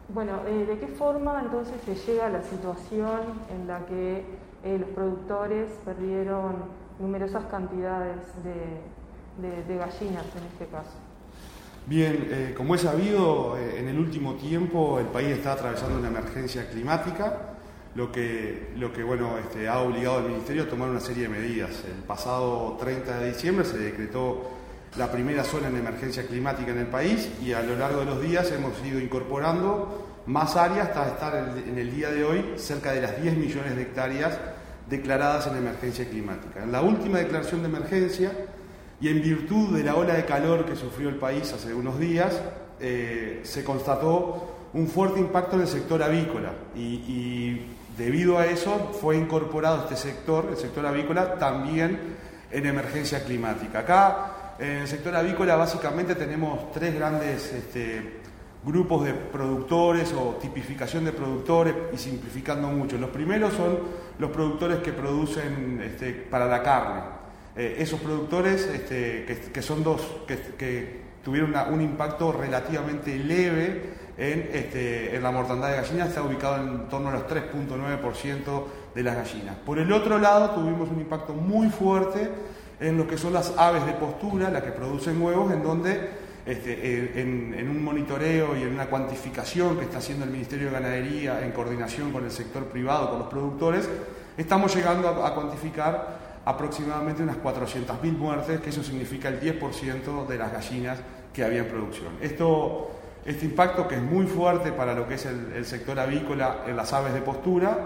Bueno, ¿de qué forma entonces se llega a la situación en la que los productores perdieron numerosas cantidades de gallinas en este caso? Bien, como es sabido, en el último tiempo el país está atravesando una emergencia climática, lo que ha obligado al Ministerio a tomar una serie de medidas. El pasado 30 de diciembre se decretó la primera zona en emergencia climática en el país y a lo largo de los días hemos ido incorporando más áreas hasta estar en el día de hoy cerca de las 10 millones de hectáreas declaradas en emergencia climática. En la última declaración de emergencia y en virtud de la ola de calor que sufrió el país hace unos días, se constató un fuerte impacto en el sector avícola y debido a eso fue incorporado este sector, el sector avícola, también en emergencia climática. Acá en el sector avícola básicamente tenemos tres grandes grupos de productores o tipificación de productores, y simplificando mucho. Los primeros son los productores que producen para la carne. Esos productores que son que tuvieron un impacto relativamente leve en la mortandad de gallinas, está ubicado en torno a los 3.9% de las gallinas. Por el otro lado tuvimos un impacto muy fuerte en lo que son las aves de postura, las que producen huevos, en donde en un monitoreo y en una cuantificación que está haciendo el Ministerio de Ganadería en coordinación con el sector privado, con los productores, estamos llegando a cuantificar aproximadamente unas 400.000 muertes, que eso significa el 10% de las gallinas que había en producción. Este impacto, que es muy fuerte para lo que es el sector avícola en las aves de postura,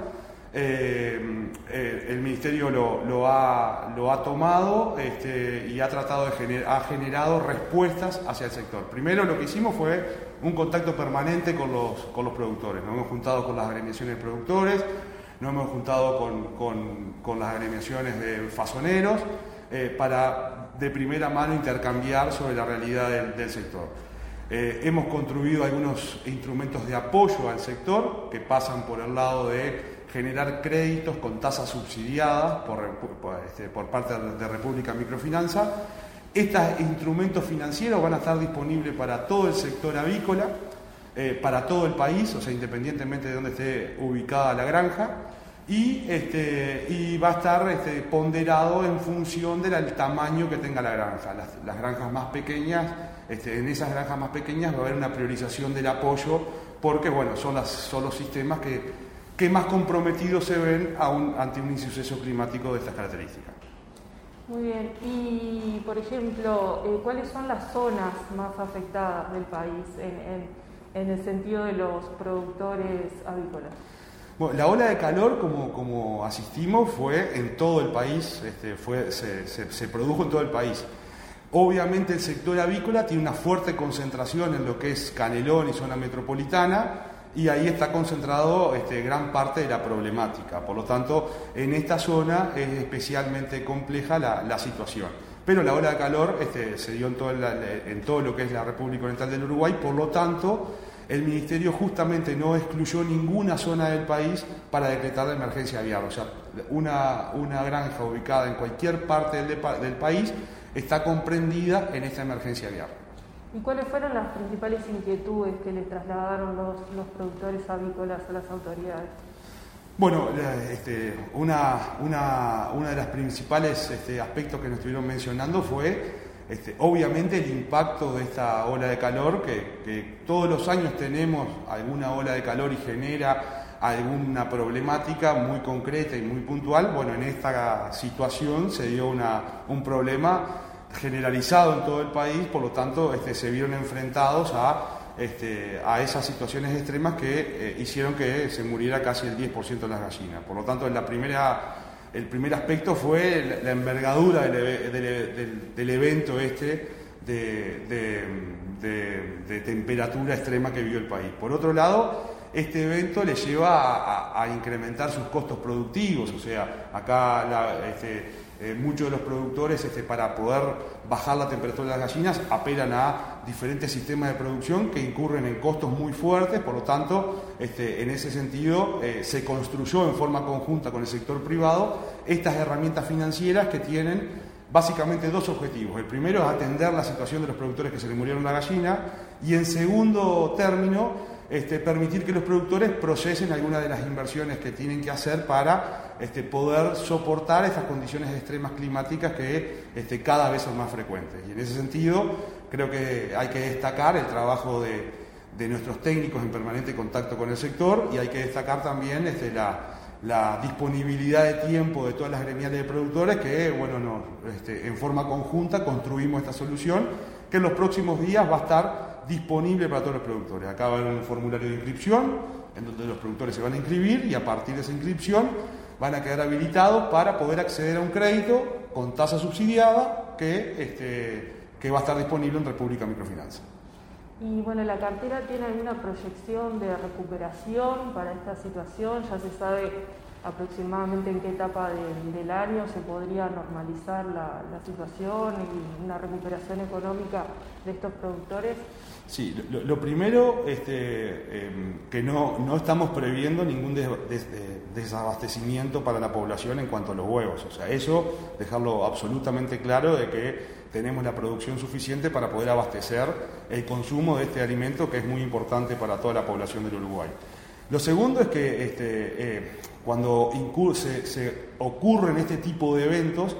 el Ministerio lo ha tomado y ha tratado ha generado respuestas hacia el sector. Primero lo que hicimos fue un contacto permanente con los productores. Nos hemos juntado con las agremiaciones de productores, nos hemos juntado con las agremiaciones de fasoneros para de primera mano intercambiar sobre la realidad del sector. Hemos construido algunos instrumentos de apoyo al sector que pasan por el lado de generar créditos con tasas subsidiadas por parte de República Microfinanza. Estos instrumentos financieros van a estar disponibles para todo el sector avícola, para todo el país, o sea, independientemente de dónde esté ubicada la granja, y va a estar ponderado en función del tamaño que tenga la granja. Las granjas más pequeñas, en esas granjas más pequeñas va a haber una priorización del apoyo, porque bueno, son los sistemas que más comprometidos se ven ante un insuceso climático de estas características. Muy bien. Y, por ejemplo, ¿cuáles son las zonas más afectadas del país en el sentido de los productores avícolas? Bueno, la ola de calor, como asistimos, fue en todo el país, se produjo en todo el país. Obviamente el sector avícola tiene una fuerte concentración en lo que es Canelón y zona metropolitana, y ahí está concentrado gran parte de la problemática. Por lo tanto, en esta zona es especialmente compleja la situación. Pero la ola de calor se dio en todo lo que es la República Oriental del Uruguay, por lo tanto, el Ministerio justamente no excluyó ninguna zona del país para decretar la emergencia aviar. O sea, una granja ubicada en cualquier parte del país está comprendida en esta emergencia aviar. ¿Y cuáles fueron las principales inquietudes que le trasladaron los productores avícolas a las autoridades? Bueno, una de las principales aspectos que nos estuvieron mencionando fue obviamente el impacto de esta ola de calor, que todos los años tenemos alguna ola de calor y genera alguna problemática muy concreta y muy puntual. Bueno, en esta situación se dio un problema generalizado en todo el país, por lo tanto se vieron enfrentados a esas situaciones extremas que hicieron que se muriera casi el 10% de las gallinas. Por lo tanto, el primer aspecto fue la envergadura del evento de temperatura extrema que vivió el país. Por otro lado, este evento le lleva a incrementar sus costos productivos, o sea, acá muchos de los productores para poder bajar la temperatura de las gallinas apelan a diferentes sistemas de producción que incurren en costos muy fuertes. Por lo tanto, en ese sentido se construyó en forma conjunta con el sector privado estas herramientas financieras que tienen básicamente dos objetivos. El primero es atender la situación de los productores que se les murieron la gallina, y en segundo término permitir que los productores procesen algunas de las inversiones que tienen que hacer para poder soportar estas condiciones extremas climáticas que cada vez son más frecuentes. Y en ese sentido, creo que hay que destacar el trabajo de nuestros técnicos en permanente contacto con el sector, y hay que destacar también la disponibilidad de tiempo de todas las gremiales de productores que, bueno, en forma conjunta construimos esta solución que en los próximos días va a estar disponible para todos los productores. Acá va a haber un formulario de inscripción en donde los productores se van a inscribir, y a partir de esa inscripción van a quedar habilitados para poder acceder a un crédito con tasa subsidiada que va a estar disponible en República Microfinanza. Y bueno, ¿la cartera tiene alguna proyección de recuperación para esta situación? ¿Ya se sabe aproximadamente en qué etapa del año se podría normalizar la situación y una recuperación económica de estos productores? Sí, lo primero que no estamos previendo ningún desabastecimiento para la población en cuanto a los huevos. O sea, eso dejarlo absolutamente claro de que tenemos la producción suficiente para poder abastecer el consumo de este alimento que es muy importante para toda la población del Uruguay. Lo segundo es que cuando se ocurren este tipo de eventos,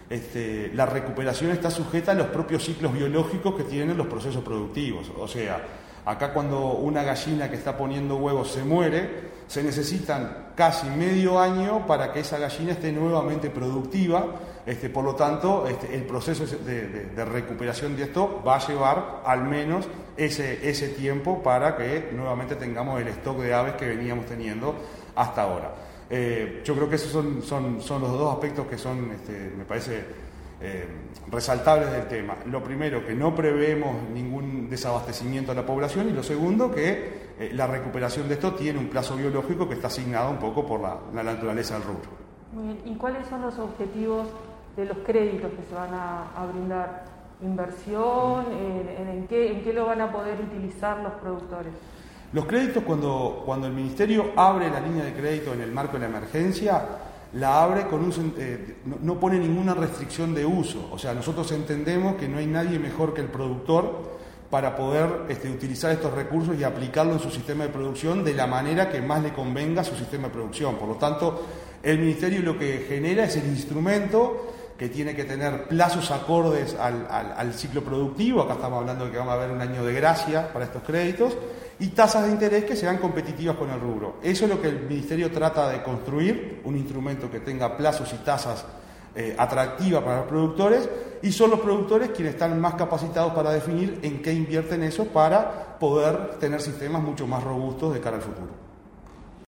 la recuperación está sujeta a los propios ciclos biológicos que tienen los procesos productivos. O sea, acá cuando una gallina que está poniendo huevos se muere, se necesitan casi medio año para que esa gallina esté nuevamente productiva. Por lo tanto, el proceso de recuperación de esto va a llevar al menos ese tiempo para que nuevamente tengamos el stock de aves que veníamos teniendo hasta ahora. Yo creo que esos son los dos aspectos que son, me parece, resaltables del tema. Lo primero, que no preveemos ningún desabastecimiento a la población, y lo segundo, que la recuperación de esto tiene un plazo biológico que está asignado un poco por la naturaleza del rubro. Muy bien. ¿Y cuáles son los objetivos de los créditos que se van a brindar? ¿Inversión? ¿En qué lo van a poder utilizar los productores? Los créditos, cuando el Ministerio abre la línea de crédito en el marco de la emergencia, la abre no pone ninguna restricción de uso. O sea, nosotros entendemos que no hay nadie mejor que el productor para poder utilizar estos recursos y aplicarlo en su sistema de producción de la manera que más le convenga a su sistema de producción. Por lo tanto, el Ministerio lo que genera es el instrumento que tiene que tener plazos acordes al ciclo productivo. Acá estamos hablando de que vamos a haber un año de gracia para estos créditos, y tasas de interés que sean competitivas con el rubro. Eso es lo que el Ministerio trata de construir, un instrumento que tenga plazos y tasas atractivas para los productores, y son los productores quienes están más capacitados para definir en qué invierten eso para poder tener sistemas mucho más robustos de cara al futuro.